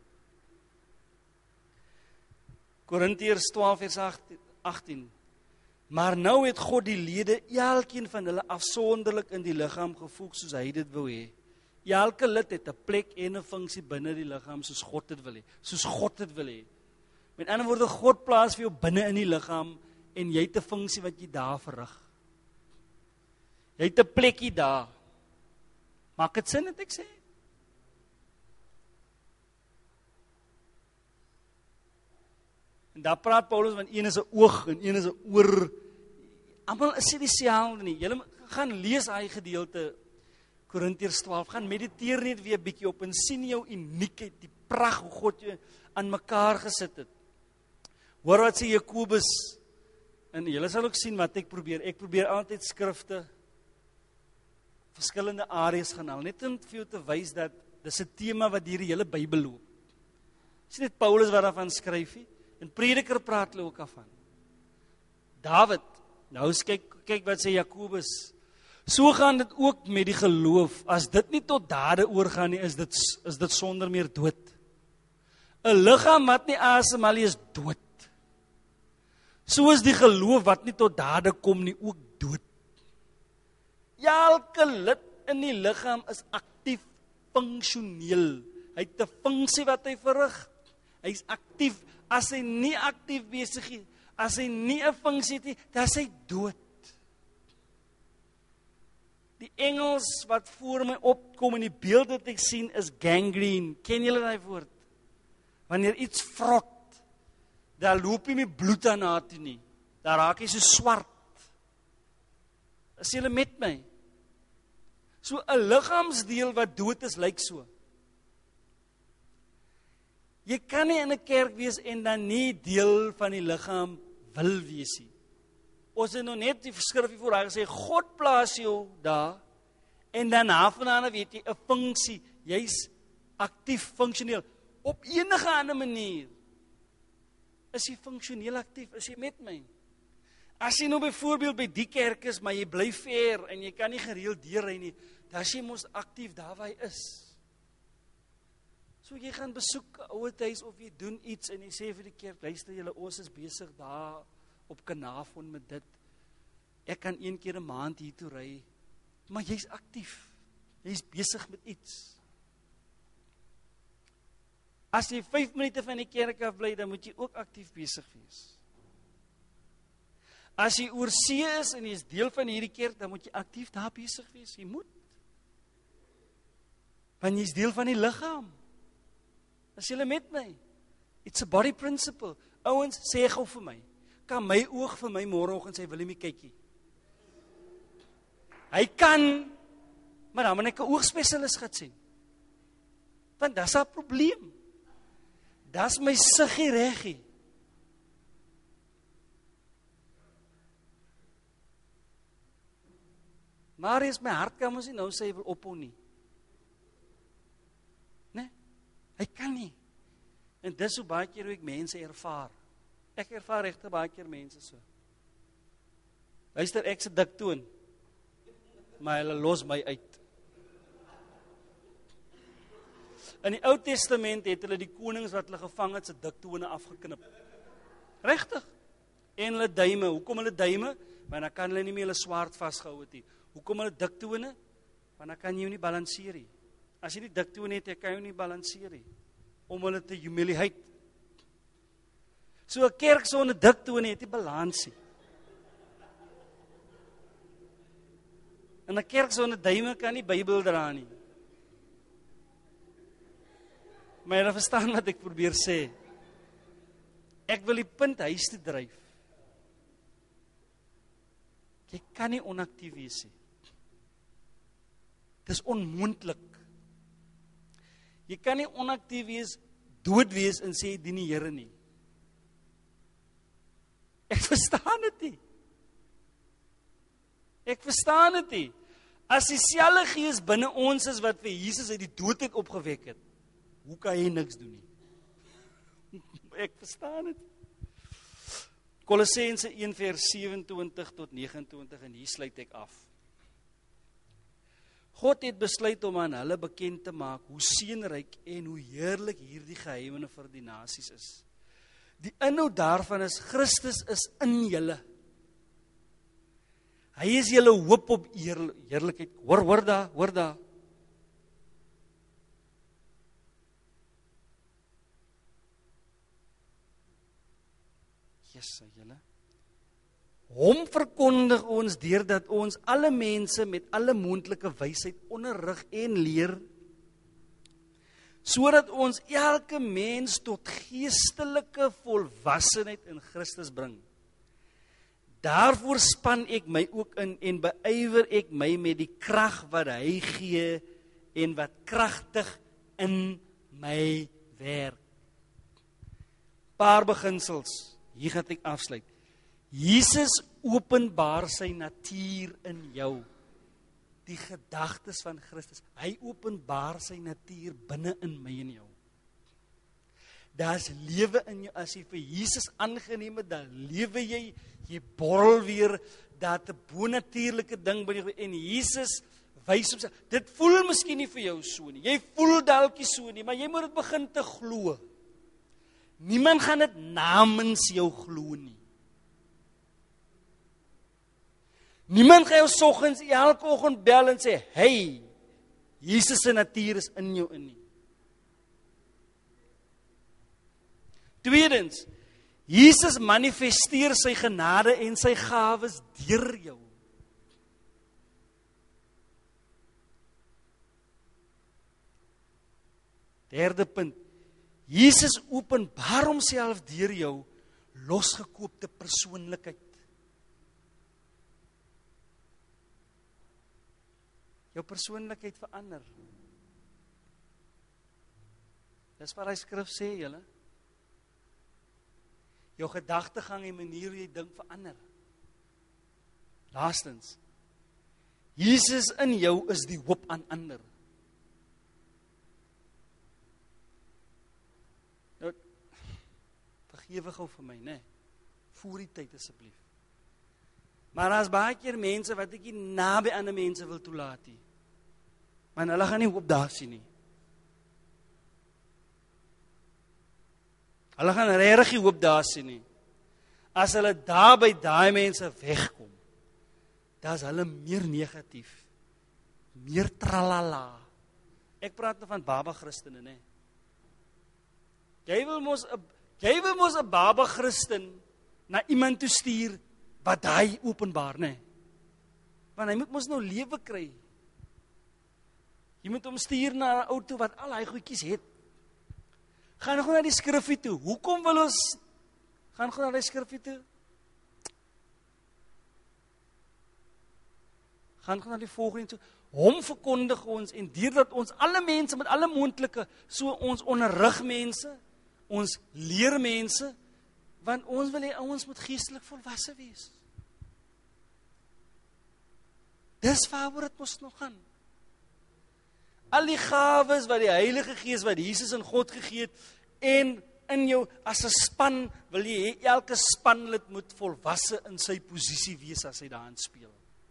Korintiërs twaalf vers agttien. Maar nou het God die lede, elkeen van hulle afsonderlik in die liggaam gevoeg soos hy dit wou hê. Elke lid het 'n plek en 'n funksie binne die liggaam soos God dit wil hê. Soos God dit wil hê. Met ander woorde, God plaas vir jou binne in die liggaam en jy het 'n funksie wat jy daar verrig. Jy het 'n plekkie daar. Maak dit sin wat ek sê? En daar praat Paulus van een is 'n oog en een is 'n oor. Almal is nie dieselfde nie. Julle gaan lees daai gedeelte Korintiërs twaalf, gaan mediteer net weer 'n bietjie op en sien jou uniekheid, die pragt hoe God jou aan mekaar gesit het. Hoor wat sê Jakobus, en julle sal ook sien wat ek probeer. Ek probeer altyd skrifte, verskillende areas gaan haal, net om vir jou te wys dat dis 'n tema wat deur die hele Bybel loop. Dis net Paulus wat daarvan skryf nie. En Prediker praat hulle ook af van. David, nou kyk, kyk wat sê Jakobus. So gaan dit ook met die geloof. As dit nie tot dade oorgaan nie, is dit, is dit sonder meer dood. 'n Liggaam wat nie asemhaal nie is dood. So is die geloof wat nie tot dade kom nie ook dood. Elke lid in die liggaam is aktief, funksioneel. Hy het 'n funksie wat hy verrig. Hy is aktief. As hy nie aktief besig is, as hy nie 'n funksie het nie, dan is hy dood. Die Engels wat voor my opkom in die beeld wat ek sien is gangrene. Ken julle daai woord? Wanneer iets vrot, daar loop nie meer bloed aan na toe nie. Daar raak hy so swart. Is julle met my? So 'n liggaamsdeel wat dood is, lyk so. Jy kan nie in 'n kerk wees en dan nie deel van die liggaam wil wees nie. Ons het nou net die skrif voor hy gesê, God plaas jou daar, en dan afvandaan weet jy, 'n funksie, jy's aktief, funksioneel, op enige ander manier, is jy funksioneel aktief, is jy met my? As jy nou byvoorbeeld by die kerk is, maar jy bly ver, en jy kan nie gereeld deurry nie, dan is jy mos aktief daar waar jy is. So jy gaan besoek 'n ouer huis, of jy doen iets, en jy sê vir die kerk, luister julle, ons is besig daar, op Kanafon met dit. Ek kan een keer 'n maand hier toe ry, maar jy's aktief. Jy's besig met iets. As jy vyf minute van die kerk af bly, dan moet jy ook aktief besig wees. As jy oor see is en jy is deel van hierdie kerk, dan moet jy aktief daar besig wees. Jy moet. Want jy is deel van die liggaam. As julle met my. It's a body principle. Ouens, sê gou vir my. Kan my oog vir my môreoggend sê, wil jy my kykie? Hy kan, maar dan moet ek 'n oogspesialis gaan sien. Want dis 'n probleem. Dis my siggie reggie. Maar is my hart kan mos nie nou sê hy wil ophou nie. Nee, hy kan nie. En dis hoe baie keer hoe ek mense ervaar. Ek ervaar regtig baie keer mense so. Luister, ek se dik toon, maar hulle los my uit. In die Ou Testament het hulle die konings wat hulle gevang het se dik tone afgeknip. Regtig? En hulle duime, hoekom hulle duime? Want dan kan hulle nie meer hulle swaard vasgehou het nie. Hoekom hulle dik tone? Want dan kan jy jou nie balanseer nie. As jy nie dik tone het, kan jy jou nie balanseer nie. Om hulle te humiliate. So 'n kerk sonder dik tone het nie balans nie. En 'n kerk sonder duime kan nie Bybel dra nie. Maar jy verstaan wat ek probeer sê. Ek wil die punt huis te dryf. Jy kan nie onaktief wees nie. Dis onmoontlik. Jy kan nie onaktief wees, dood wees en sê dien die Here nie. Ek verstaan dit nie. Ek verstaan dit nie. As dieselfde Gees binne ons is wat vir Jesus uit die dood het opgewek het, hoe kan hy niks doen nie? Ek verstaan dit. Kolossense een vers sewe-en-twintig tot nege-en-twintig en hier sluit ek af. God het besluit om aan hulle bekend te maak hoe seënryk en hoe heerlik hierdie geheime vir die nasies is. Die inhoud daarvan is Christus is in julle. Hy is julle hoop op heerlikheid. Hoor, hoor daar, hoor daar. Yes, julle. Hom verkondig ons deurdat ons alle mense met alle moontlike wysheid onderrig en leer, sodat ons elke mens tot geestelike volwassenheid in Christus bring. Daarvoor span ek my ook in en beywer ek my met die krag wat hy gee en wat kragtig in my werk. Paar beginsels, hier gaan ek afsluit. Jesus openbaar sy natuur in jou. Die gedagtes van Christus. Hy openbaar sy natuur binne in my en jou. Daar's lewe in jou, as jy vir Jesus aangeneem het, dan lewe jy, jy borrel weer, dat 'n bonatuurlike ding by jou, en Jesus wys op sy, dit voel miskien nie vir jou so nie, jy voel dalk nie so nie, maar jy moet dit begin te glo. Niemand gaan dit namens jou glo nie. Niemand gaan jou soggens elke oggend bel en sê, hey, Jesus se natuur is in jou in nie. Tweedens, Jesus manifesteer sy genade en sy gawes deur jou. Derde punt, Jesus openbaar homself deur jou losgekoopte persoonlikheid. Jou persoonlikheid verander. Dis wat hy skrif sê, julle. Jou gedagtegang en manier hoe jy dink verander. Laastens, Jesus in jou is die hoop aan ander. Nou, vergewe gou vir my, né? Voer die tyd asseblief. Maar as baie keer mense wat ek nie naby ander mense wil toelaat nie. Maar hulle gaan nie hoop daar sien nie. Hulle gaan regtig nie hoop daar sien nie. As hulle daar by daai mense wegkom, dan is hulle meer negatief, meer tralala. Ek praat nou van baba Christene, né? Jy wil mos 'n jy wil mos 'n baba Christen na iemand toe stuur wat hy openbaar, né? Want hy moet mos nou lewe kry. Jy moet hom stuur na 'n ou toe wat al hy goedjies het. Gaan gou na die skrifgie toe. Hoekom wil ons gaan gou na die skrifgie toe? Gaan gou na die volgende toe. Hom verkondig ons en deurdat ons alle mense met alle moontlike, so ons onderrig mense, ons leer mense, want ons wil hê ouens moet geestelik volwasse wees. Dis waaroor dit mos nog gaan. Al die gawes wat die Heilige Gees, wat Jesus en God gegee het, en in jou, as 'n span, wil jy hê, elke spanlid moet volwasse in sy posisie wees as hy daarin speel.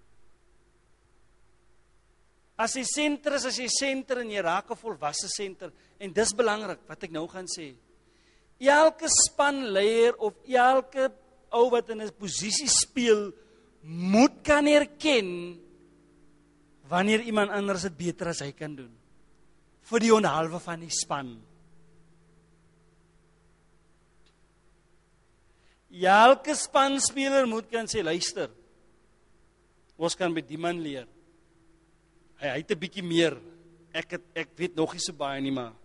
As jy senter is, as jy senter en jy raak 'n volwasse senter, en dis belangrik, wat ek nou gaan sê, elke spanleier of elke ou wat in 'n posisie speel, moet kan erken wanneer iemand anders dit beter as hy kan doen. Vir die onhalwe van die span. Elke spanspeler moet kan sê, luister, ons kan by die man leer. Hy, hy het 'n bietjie meer. Ek, het, ek weet nog nie so baie nie, maar.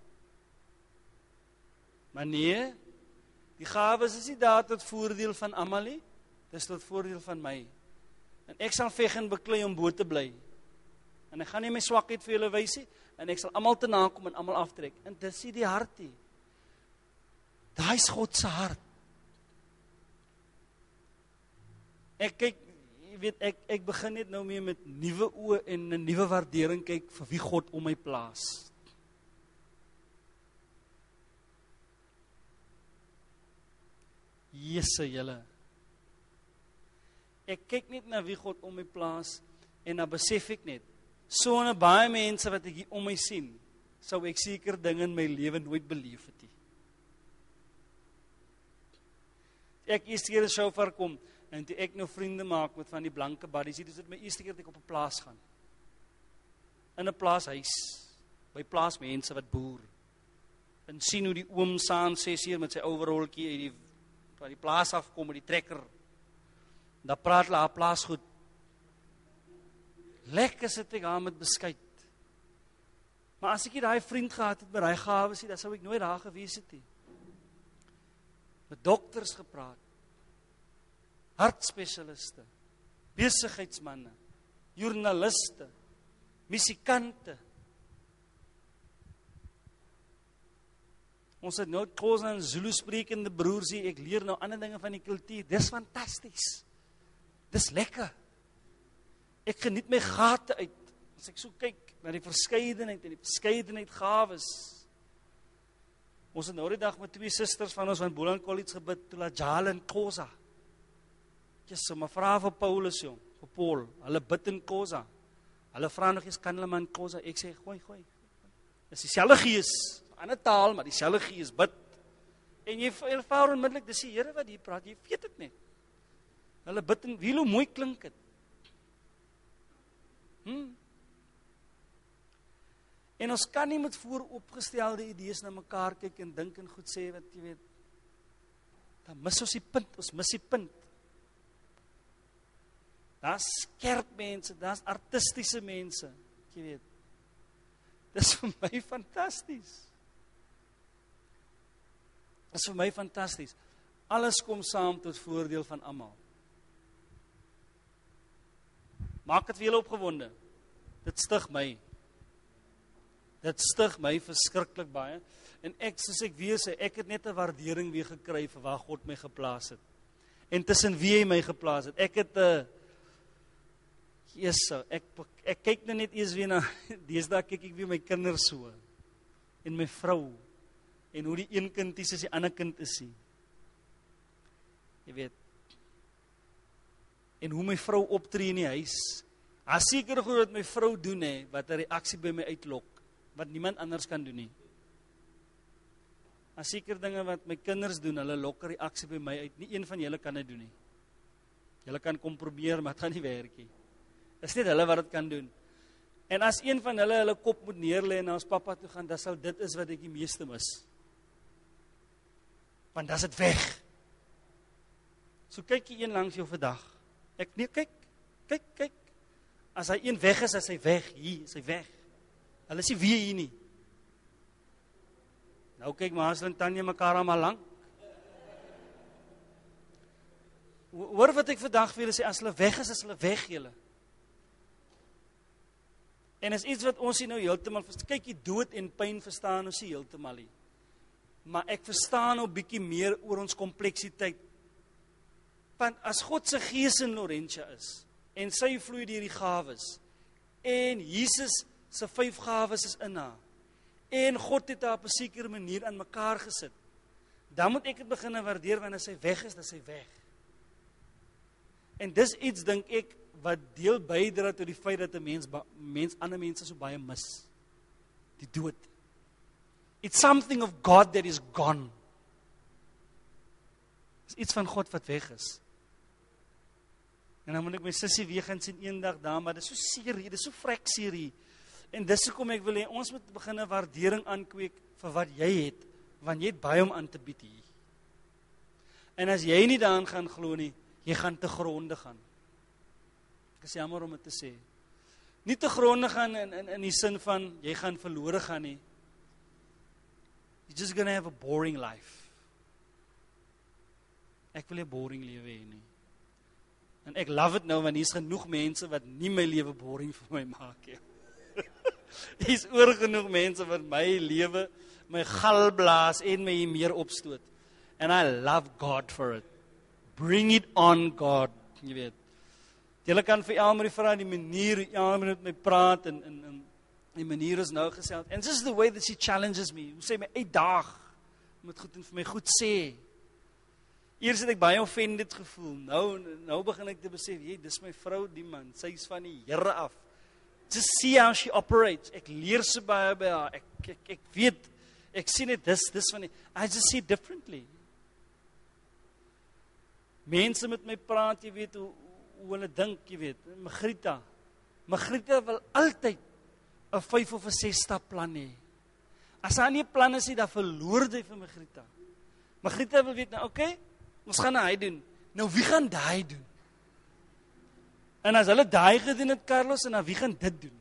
Maar nee, die gawes is nie daar tot voordeel van almal nie, dis tot voordeel van my. En ek sal veg en beklei om bo te bly. En ek gaan nie my swakheid vir julle wys nie, en ek sal almal te nakom en almal aftrek. En dis nie die hart nie. Daai is God se hart. Ek kyk, jy weet, ek, ek begin net nou meer met nuwe oë en 'n nuwe waardering kyk vir wie God om my plaas. Jesse julle. Ek kyk net na wie God om my plaas en dan besef ek net, so 'n baie mense wat ek hier om my sien, sou ek seker dinge in my lewe nooit beleef het nie. Ek eerste keer 'n shofar kom, en toe ek nou vriende maak met van die blanke buddies, dit is my eerste keer dat ek op 'n plaas gaan. In 'n plaashuis, by plaasmense wat boer. En sien hoe die oom saam ses uur met sy overholtjie uit die van die plaas afkom met die trekker. Dan praat hulle haar plaas goed. Lekker sit ek daar met beskuit. Maar as ek nie daai vriend gehad het met daai gawes nie, dan sou ek nooit daar gewees het nie. Met dokters gepraat. Hartspesialiste, besigheidsmanne, joernaliste, musikante. Ons het nou Xhosa en Zulu sprekende broers hier, ek leer nou ander dinge van die kultuur. Dis fantasties. Dis lekker. Ek geniet my gate uit, as ek so kyk na die verskeidenheid en die verskeidenheid gawes. Ons het nou die dag met twee susters van ons van Boland College gebid, Tula Jala en Xhosa. Jesus, maar vra vir Paulus jong, vir Paul, hulle bid in Xhosa. Hulle vra nog eens, kan hulle maar in Xhosa? Ek sê, gooi, gooi. Dis dieselfde gees, ander taal, maar dieselfde gees bid. En jy ervaar onmiddellik, dis die Here wat hier praat, jy weet dit net. Hulle bid in, wie hoe mooi klink dit. Hmm. En ons kan nie met vooropgestelde idees na mekaar kyk en dink en goed sê wat jy weet. Dan mis ons die punt, ons mis die punt. Daar's skerp mense, daar's artistiese mense, jy weet. Dis vir my fantasties. Dis vir my fantasties. Alles kom saam tot voordeel van almal. Maak dit vir julle opgewonde. Dit stig my. Dit stig my verskriklik baie. En ek, soos ek weer sê, ek het net 'n waardering weer gekry vir waar God my geplaas het. En tussen wie hy my geplaas het. Ek het 'n uh, Jesus, ek ek kyk nou net eers weer na deesdae kyk ek weer my kinders so. En my vrou. En hoe die een kind is as die ander kind is nie. Jy weet. En hoe my vrou optree in die huis. As seker goed wat my vrou doen hè, wat 'n reaksie by my uitlok, wat niemand anders kan doen nie. As seker dinge wat my kinders doen, hulle lok 'n reaksie by my uit. Nie een van julle kan dit doen nie. Julle kan kom probeer, maar dit gaan nie werk nie. Dis net hulle wat dit kan doen. En as een van hulle hulle kop moet neerlê en na ons pappa toe gaan, dan sal dit is wat ek die meeste mis. Want dan is dit weg. So kyk jy een langs jou vandag. Ek nee, kyk, kyk, kyk. As hy een weg is, is hy weg. Hier is hy weg. Hulle is nie weer hier nie. Nou kyk Maasel en Tanya mekaar almal lank. Hoor wat ek vandag vir julle sê, as hulle weg is, is hulle weg julle. En is iets wat ons nie nou heeltemal verstaan. Kyk, die dood en pyn verstaan ons nie heeltemal nie. Maar ek verstaan nou bietjie meer oor ons kompleksiteit. Want as God se gees in Laurentia is, en sy vloei deur die gawes, en Jesus se vyf gawes is in haar, en God het haar op 'n sekere manier aan mekaar gesit, dan moet ek dit begin waardeer, want as hy weg is, dan is hy weg. En dis iets, dink ek, wat deel bydra tot die feit dat 'n mens, mens ander mense so baie mis. Die dood. It's something of God that is gone. It's iets van God wat weg is. En dan moet ek my sussie weer gaan sien eendag daar, maar dit is so seer hier, dit is so vrek seer hier. En dis hoekom ek wil hê, ons moet begin 'n waardering aankweek vir wat jy het, want jy het baie om aan te bied hier. En as jy nie daaraan gaan glo nie, jy gaan te gronde gaan. Ek is jammer om dit te sê. Nie te gronde gaan in, in, in die sin van, jy gaan verlore gaan nie. You're just gonna have a boring life. Ek wil nie 'n boring lewe hê nie. En ek love it nou, want hier's genoeg mense wat nie my lewe boring vir my maak nie. Hier's oor genoeg mense wat my lewe, my gal blaas en my meer opstoot. And I love God for it. Bring it on, God, jy weet. Julle kan vir Elmarie vra die manier hoe Elmarie met my praat en en en die manier is nou gesê. And this is the way that she challenges me. Hoe sê my uitdaag om dit goed en vir my goed sê. Eers het ek baie offended gevoel. Nou nou begin ek te besef, jy, dis my vrou die man. Sy is van die Here af. Just see how she operates. Ek leer so baie by haar. Ek ek ek weet ek sien dit dis dis van die I just see differently. Mense met my praat, jy weet hoe hoe hulle dink, jy weet. Margrieta. Margrieta wil altyd 'n vyf of 'n ses stap plan hê. As haar nie 'n plan is nie, dan verloor jy vir Margrieta. Margrieta wil weet nou, okay, ons gaan hy doen. Nou wie gaan daai doen? En as hulle daai gedoen het, Carlos, en dan wie gaan dit doen?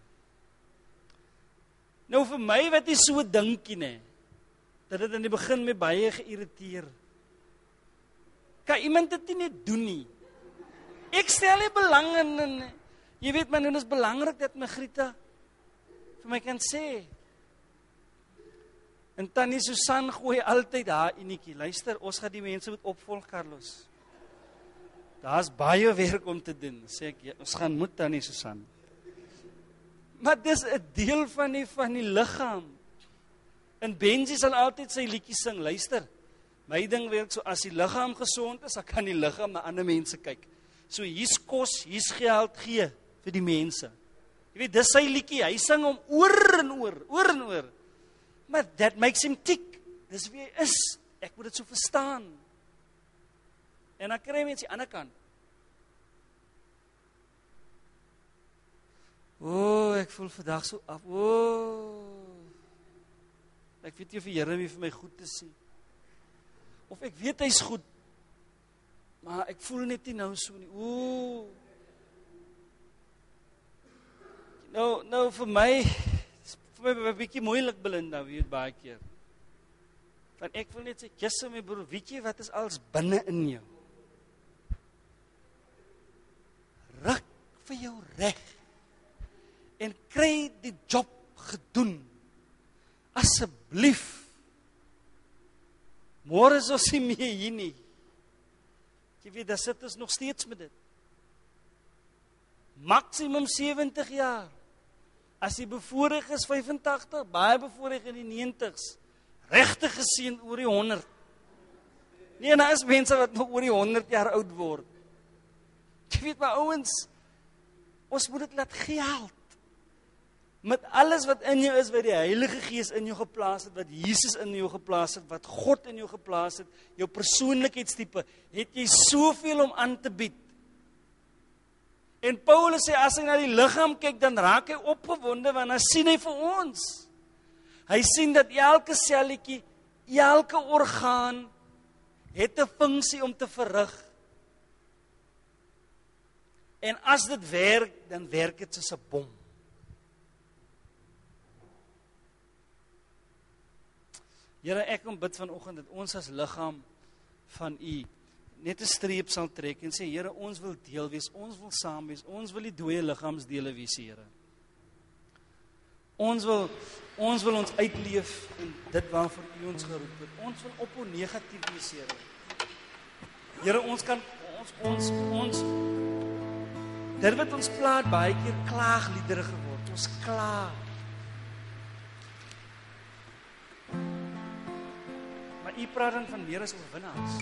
Nou vir my wat is so dinkie nê, dat dit in die begin my baie geïrriteer. Kan iemand dit nie net doen nie? Ek stel nie belang in, in jy weet man, dit is belangrik dat Margrieta vir my kan sê. En Tannie Susan gooi altyd haar enetjie. Luister, ons gaan die mense moet opvolg, Carlos. Daar's baie werk om te doen, sê ek. Ja, ons gaan moet, Tannie Susan. Maar dis 'n deel van die van die liggaam. En Benji sal altyd sy liedjies sing. Luister, my ding werk so, as die liggaam gesond is, dan kan die liggaam na ander mense kyk. So hier's kos, hier's geld gee vir die mense. Jy weet, dis sy liedjie, hy sing hom oor en oor, oor en oor. Maar that makes him tick. Dis wie hy is. Ek moet dit so verstaan. En dan kry mense aan die ander kant. O, oh, ek voel vandag so af. O. Oh. Ek weet nie of die Here weer vir my goed is nie. Of ek weet hy's goed. Maar ek voel net nie nou so nie. O. Oh. Nou, nou vir my vir my 'n bietjie moeilik, Belinda, weet baie keer. Want ek wil net sê, "Jesus my broer, weet jy wat is als binne in jou?" Ruk vir jou reg en kry die job gedoen. Asseblief. Môre is ons nie meer hier nie. Jy weet, daar sit ons nog steeds met dit. Maksimum sewentig jaar. As jy bevoorreg is vyf en tagtig, baie bevoorreg in die negentigs. Regtig geseën oor die honderd. Nee, en daar is mense wat nog oor die honderd jaar oud word. Jy weet my ouens, ons moet dit laat geld. Met alles wat in jou is, wat die Heilige Gees in jou geplaas het, wat Jesus in jou geplaas het, wat God in jou geplaas het, jou persoonlikheidstipe, het jy soveel om aan te bied. En Paulus sê, as hy na die liggaam kyk, dan raak hy opgewonde, want dan sien hy vir ons. Hy sien dat elke selletjie, elke orgaan, het 'n funksie om te verrig. En as dit werk, dan werk dit soos 'n bom. Here, ek kom bid vanoggend dat ons as liggaam van U net 'n streep sal trek en sê, Here, ons wil deel wees, ons wil saam wees, ons wil die dooie liggaamsdele wees, Here. Ons wil, ons wil ons uitleef in dit waarvoor U ons geroep het. Ons wil op ons negatief wees, Here. Here, ons kan, ons, ons, ons, dit wat ons plaat baie keer klaagliedere geword. Ons klaag. Maar U praat dan van meer as oorwinnaars.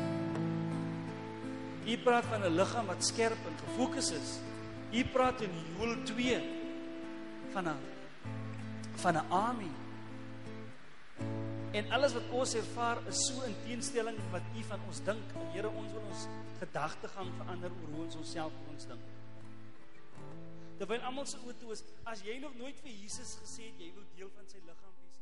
U praat van 'n liggaam wat skerp en gefokus is. U praat in Joël twee van 'n van 'n army. En alles wat ons ervaar is so in teenstelling met wat U van ons dink. En Here, ons wil ons gedagtegang verander oor hoe ons onsself vir ons dink. Terwyl almal se oë toe is, as jy nog nooit vir Jesus gesê het jy wil deel van sy liggaam wees.